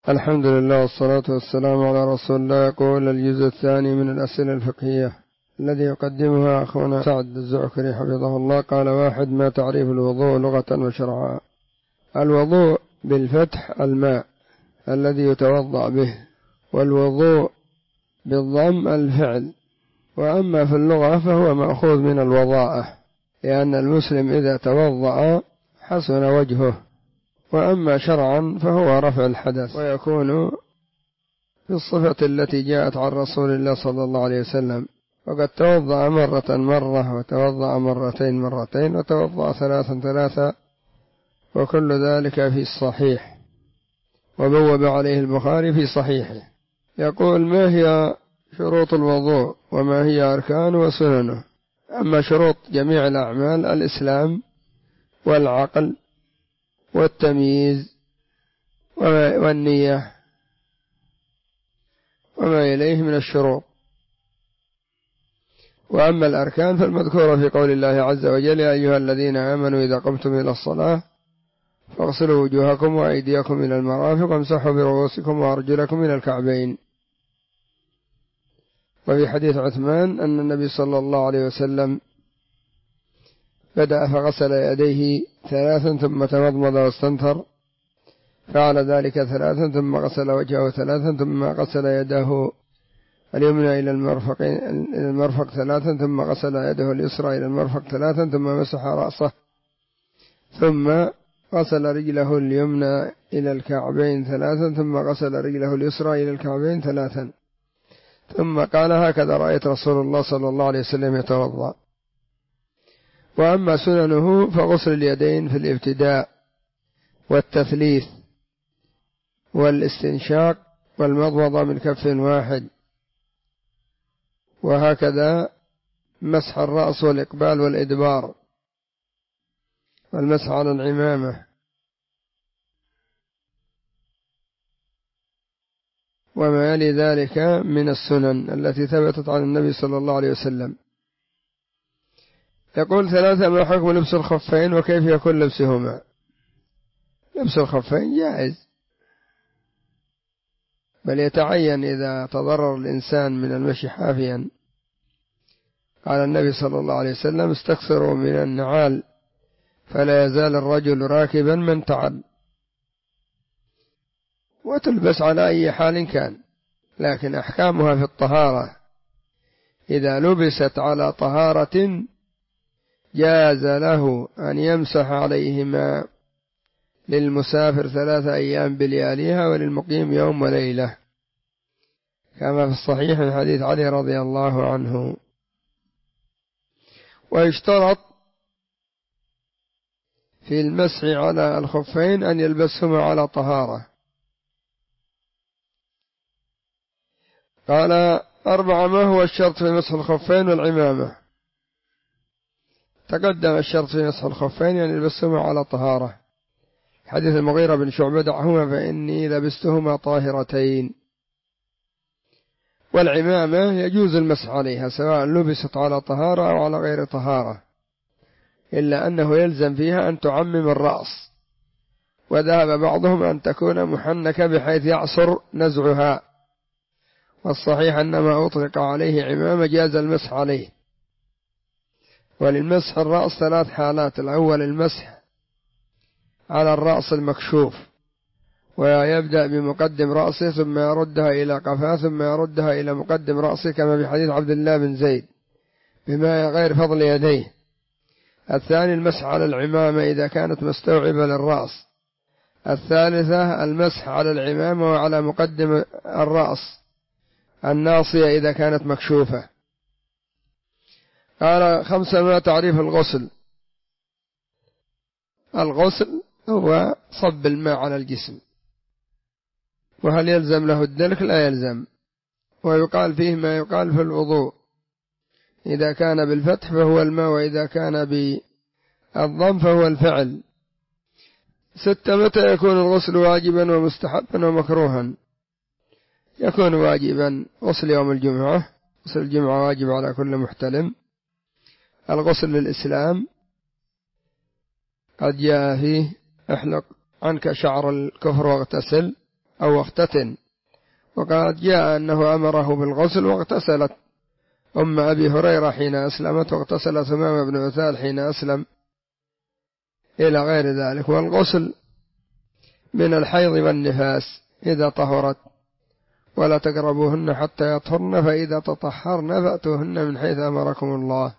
الحمد لله والصلاة والسلام على رسول الله. يقول الجزء الثاني من الأسئلة الفقهية الذي يقدمها أخونا سعد الزعكري حفظه الله. قال: 1. ما تعريف الوضوء لغة وشرعا؟ الوضوء بالفتح الماء الذي يتوضأ به، والوضوء بالضم الفعل، وأما في اللغة فهو مأخوذ من الوضاءة، لأن المسلم إذا توضأ حسن وجهه. وأما شرعا فهو رفع الحدث، ويكون في الصفة التي جاءت عن رسول الله صلى الله عليه وسلم، وقد توضأ مرة وتوضأ مرتين وتوضأ ثلاثا، وكل ذلك في الصحيح، وبوب عليه البخاري في صحيحه. يقول: ما هي شروط الوضوء وما هي أركانه وسننه؟ أما شروط جميع الأعمال: الإسلام والعقل والتمييز والنية وما إليه من الشروط. وأما الأركان فالمذكورة في قول الله عز وجل: يا أيها الذين آمنوا إذا قمتم إلى الصلاة فاغسلوا وجوهكم وأيديكم إلى المرافق وامسحوا برؤوسكم وأرجلكم إلى الكعبين. وفي حديث عثمان أن النبي صلى الله عليه وسلم بدأ فغسل يديه 3 ثم تمضمض واستنثر، فعل ذلك 3 ثم غسل وجهه 3 ثم غسل يده اليمنى إلى المرفق 3 ثم غسل يده اليسرى إلى المرفق 3 ثم مسح رأسه، ثم غسل رجله اليمنى إلى الكعبين 3 ثم غسل رجله اليسرى إلى الكعبين 3، ثم قال: هكذا رأيت رسول الله صلى الله عليه وسلم يتوضأ. وأما سننه فغسل اليدين في الابتداء، والتثليث، والاستنشاق، والمضمضة من كف واحد، وهكذا مسح الرأس والإقبال والإدبار، والمسح على العمامة، وما يلي ذلك من السنن التي ثبتت عن النبي صلى الله عليه وسلم. يقول: 3. ما حكم لبس الخفين وكيف يكون لبسهما؟ لبس الخفين جائز، بل يتعين إذا تضرر الإنسان من المشي حافيا. قال النبي صلى الله عليه وسلم: استكثروا من النعال فلا يزال الرجل راكبا من تعل. وتلبس على أي حال كان، لكن أحكامها في الطهارة. إذا لبست على طهارة جاز له أن يمسح عليهما للمسافر 3 أيام بلياليها، وللمقيم يوم وليلة، كما في الصحيح من حديث علي رضي الله عنه. ويشترط في المسح على الخفين أن يلبسهما على طهارة. قال: 4. ما هو الشرط في مسح الخفين والعمامة؟ تقدم الشرط في مسح الخفين يعني يلبسهما على طهارة، حديث المغيرة بن شعبة: دعهما فإني لبستهما طاهرتين. والعمامة يجوز المسح عليها سواء لبست على طهارة أو على غير طهارة، إلا أنه يلزم فيها أن تعمم الرأس، وذهب بعضهم أن تكون محنكة بحيث يعصر نزعها، والصحيح أن ما أطلق عليه عمامة جاز المسح عليه. وللمسح الرأس 3 حالات: الأول المسح على الرأس المكشوف، ويبدأ بمقدم رأسه ثم يردها إلى قفاه ثم يردها إلى مقدم رأسه، كما في حديث عبد الله بن زيد، بما غير فضل يديه. الثاني المسح على العمامة إذا كانت مستوعبة للرأس. الثالثة المسح على العمامة وعلى مقدم الرأس الناصية إذا كانت مكشوفة. قال: 5. ما تعريف الغسل؟ الغسل هو صب الماء على الجسم، وهل يلزم له الدلك؟ لا يلزم. ويقال فيه ما يقال في الوضوء: إذا كان بالفتح فهو الماء، وإذا كان بالضم فهو الفعل. 6. متى يكون الغسل واجبا ومستحبا ومكروها؟ يكون واجبا غسل يوم الجمعة، غسل الجمعة واجب على كل محتلم. الغسل للإسلام قد جاء فيه: احلق عنك شعر الكفر واغتسل، أو اختتن. وقد جاء أنه أمره بالغسل، واغتسلت أم أبي هريرة حين أسلمت، واغتسل ثمامة بن عثال حين أسلم، إلى غير ذلك. والغسل من الحيض والنفاس إذا طهرت، ولا تقربوهن حتى يطهرن، فإذا تطهرن فأتوهن من حيث أمركم الله.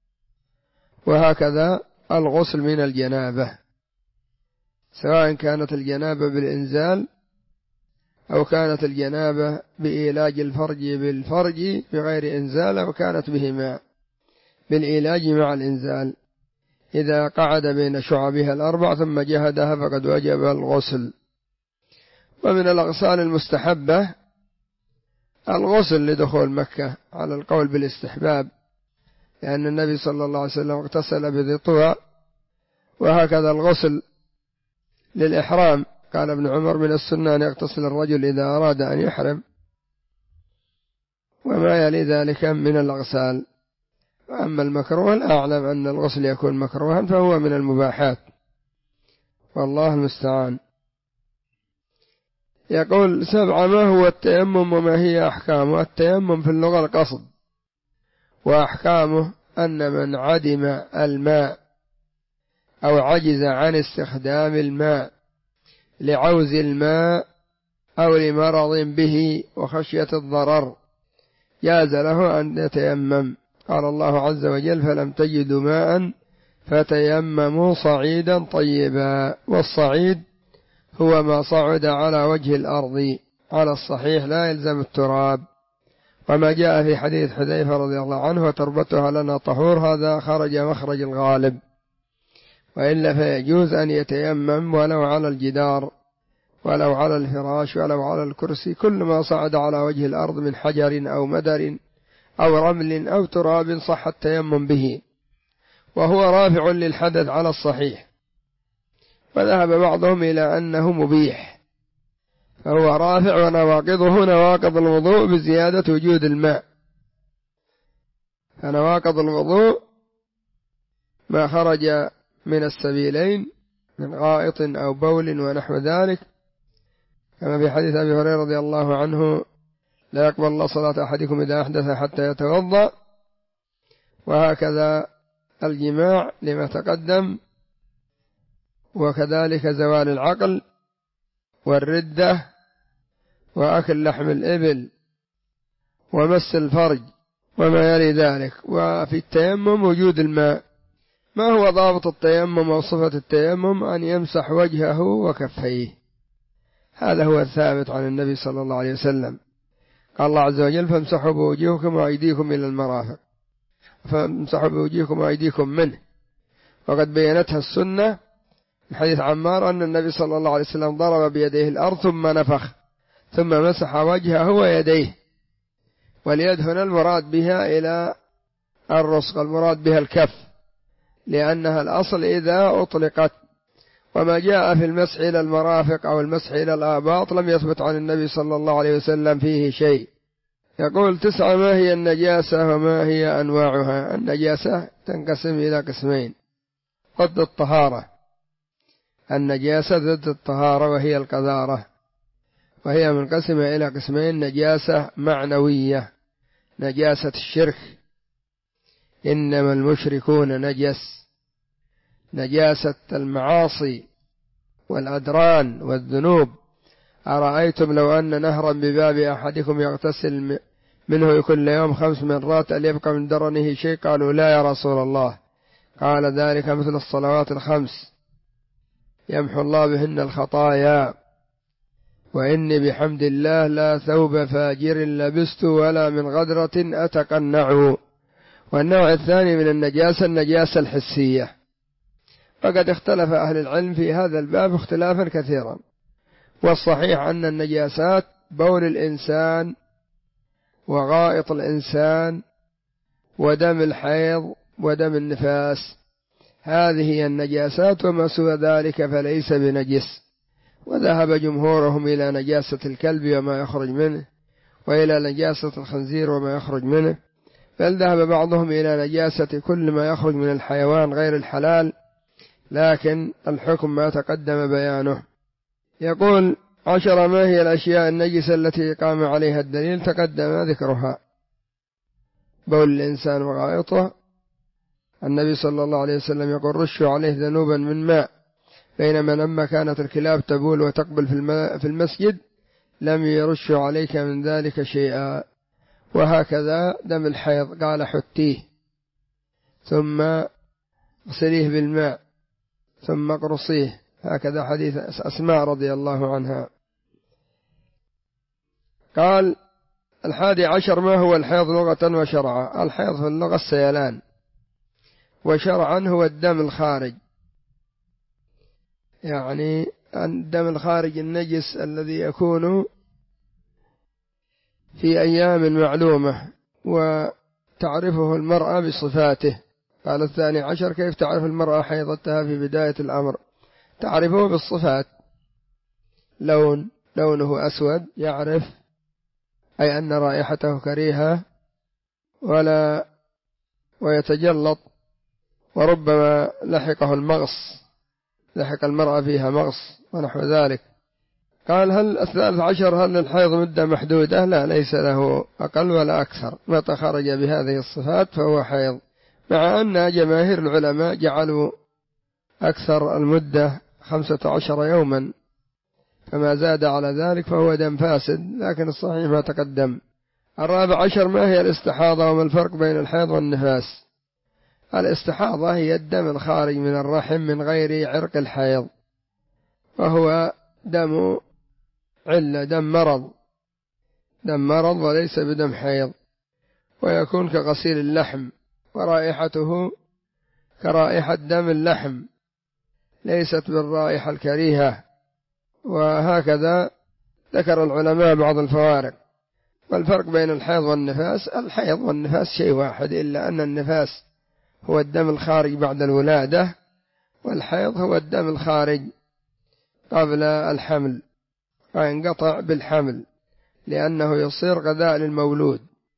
وهكذا الغسل من الجنابة، سواء كانت الجنابة بالإنزال أو كانت الجنابة بإيلاج الفرج بالفرج بغير إنزال، أو كانت بهما بالإيلاج مع الإنزال. إذا قعد بين شعبها الأربع ثم جهدها فقد وجب الغسل. ومن الأغسال المستحبة الغسل لدخول مكة على القول بالاستحباب، لأن النبي صلى الله عليه وسلم اغتسل بذي طوى. وهكذا الغسل للإحرام، قال ابن عمر من السنة أن يغتسل الرجل إذا أراد أن يحرم، وما يلي ذلك من الأغسال. وأما المكروه لا أعلم أن الغسل يكون مكروها، فهو من المباحات، والله المستعان. يقول 7 ما هو التيمم وما هي أحكامه؟ التيمم في اللغة القصد، وأحكامه أن من عدم الماء أو عجز عن استخدام الماء لعوز الماء أو لمرض به وخشية الضرر جاز له أن يتيمم. قال الله عز وجل فلم تجدوا ماء فتيمموا صعيدا طيبا. والصعيد هو ما صعد على وجه الأرض، على الصحيح لا يلزم التراب. وما جاء في حديث حذيفة رضي الله عنه وتربتها لنا طهور، هذا خرج مخرج الغالب، وإلا فيجوز أن يتيمم ولو على الجدار ولو على الفراش ولو على الكرسي، كل ما صعد على وجه الأرض من حجر أو مدر أو رمل أو تراب صح التيمم به، وهو رافع للحدث على الصحيح. وذهب بعضهم إلى أنه مبيح، فهو رافع، ونواقضه نواقض الوضوء بزيادة وجود الماء. فنواقض الوضوء ما خرج من السبيلين من غائط أو بول ونحو ذلك، كما في حديث أبي هريرة رضي الله عنه لا يقبل الله صلاة أحدكم إذا أحدث حتى يتوضأ. وهكذا الجماع لما تقدم، وكذلك زوال العقل والردة وأكل لحم الإبل ومس الفرج وما يلي ذلك. وفي التيمم وجود الماء. ما هو ضابط التيمم أو صفة التيمم؟ أن يمسح وجهه وكفيه، هذا هو الثابت عن النبي صلى الله عليه وسلم. قال الله عز وجل فامسحوا بوجوهكم وأيديكم إلى المرافق، فامسحوا بوجوهكم وأيديكم منه. وقد بينتها السنة في حديث عمار أن النبي صلى الله عليه وسلم ضرب بيديه الأرض ثم نفخ ثم مسح وجهه ويديه. واليد هنا المراد بها إلى الرسغ، المراد بها الكف، لأنها الأصل إذا أطلقت. وما جاء في المسح إلى المرافق أو المسح إلى الآباط لم يثبت عن النبي صلى الله عليه وسلم فيه شيء. يقول 9 ما هي النجاسة وما هي أنواعها؟ النجاسة تنقسم إلى قسمين ضد الطهارة. النجاسة ضد الطهارة وهي القذارة، وهي منقسمة إلى قسمين: نجاسة معنوية، نجاسة الشرك، إنما المشركون نجس، نجاسة المعاصي والأدران والذنوب. أرأيتم لو أن نهرا بباب أحدكم يغتسل منه كل يوم 5 مرات أل يبقى من درنه شيء؟ قالوا لا يا رسول الله. قال ذلك مثل الصلوات 5 يمحو الله بهن الخطايا، وإني بحمد الله لا ثوب فاجر لبست ولا من غدرة أتقنع. والنوع الثاني من النجاسة النجاسة الحسية، فقد اختلف أهل العلم في هذا الباب اختلافا كثيرا. والصحيح أن النجاسات بول الإنسان وغائط الإنسان ودم الحيض ودم النفاس، هذه هي النجاسات، وما سوى ذلك فليس بنجس. وذهب جمهورهم إلى نجاسة الكلب وما يخرج منه، وإلى نجاسة الخنزير وما يخرج منه، بل ذهب بعضهم إلى نجاسة كل ما يخرج من الحيوان غير الحلال، لكن الحكم ما تقدم بيانه. يقول 10. ما هي الأشياء النجسة التي قام عليها الدليل؟ تقدم ذكرها. بول الإنسان وغائطه، النبي صلى الله عليه وسلم يقول رشوا عليه ذنوبا من ماء، بينما لما كانت الكلاب تبول وتقبل في المسجد لم يرشوا عليك من ذلك شيئا. وهكذا دم الحيض قال حتيه ثم اغسليه بالماء ثم اقرصيه، هكذا حديث أسماء رضي الله عنها. قال 11. ما هو الحيض لغة وشرعا؟ الحيض في اللغة السيلان، وشرعا هو الدم الخارج، يعني الدم الخارج النجس الذي يكون في أيام معلومة وتعرفه المرأة بصفاته. قال 12. كيف تعرف المرأة حيضتها في بداية الأمر؟ تعرفه بالصفات، لونه أسود يعرف أي أن رائحته كريهة ويتجلط، وربما لحقه المغص، لحق المرأة فيها مغص ونحو ذلك. قال هل 13. هل الحيض مدة محدودة؟ لا، ليس له أقل ولا أكثر، متى خرج بهذه الصفات فهو حيض، مع أن جماهير العلماء جعلوا أكثر المدة 15 يوما، فما زاد على ذلك فهو دم فاسد، لكن الصحيح ما تقدم. 14. ما هي الاستحاضة وما الفرق بين الحيض والنفاس؟ الاستحاضة هي الدم الخارج من الرحم من غير عرق الحيض، وهو دم علة، دم مرض وليس بدم حيض، ويكون كغسيل اللحم، ورائحته كرائحة دم اللحم ليست بالرائحة الكريهة. وهكذا ذكر العلماء بعض الفوارق. والفرق بين الحيض والنفاس: الحيض والنفاس شيء واحد، إلا أن النفاس هو الدم الخارج بعد الولادة، والحيض هو الدم الخارج قبل الحمل وينقطع بالحمل، لأنه يصير غذاء للمولود،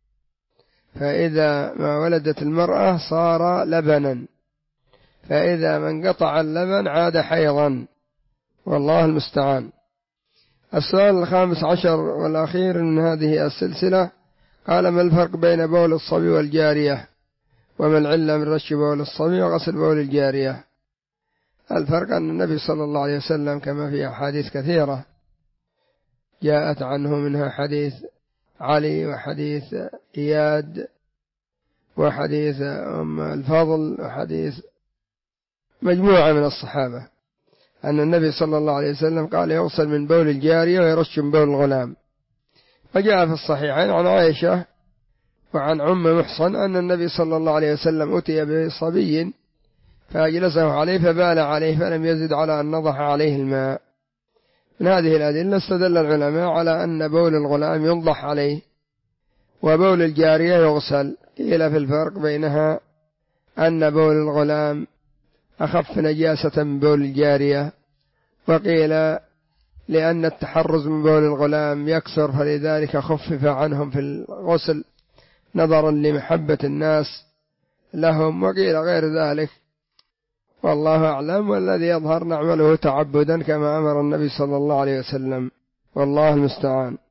فإذا ما ولدت المرأة صار لبنا، فإذا ما انقطع اللبن عاد حيضا، والله المستعان. السؤال 15 والأخير من هذه السلسلة: قال ما الفرق بين بول الصبي والجارية؟ وما العلة من رش بول الصبي وغسل بول الجارية؟ الفرق أن النبي صلى الله عليه وسلم كما في أحاديث كثيرة جاءت عنه، منها حديث علي وحديث إياد وحديث الفضل وحديث مجموعة من الصحابة، أن النبي صلى الله عليه وسلم قال يغسل من بول الجارية ويرش من بول الغلام. وجاء في الصحيحين عن عائشة وعن محصن أن النبي صلى الله عليه وسلم أتي بصبي فأجلسه عليه فبال عليه فلم يزد على أن نضح عليه الماء. من هذه الأدلة استدل العلماء على أن بول الغلام ينضح عليه وبول الجارية يغسل. قيل في الفرق بينها أن بول الغلام أخف نجاسة من بول الجارية، وقيل لأن التحرز من بول الغلام يكثر فلذلك خفف عنهم في الغسل نظرا لمحبة الناس لهم، وقيل غير ذلك، والله أعلم. والذي يظهر نعمله تعبدا كما أمر النبي صلى الله عليه وسلم، والله المستعان.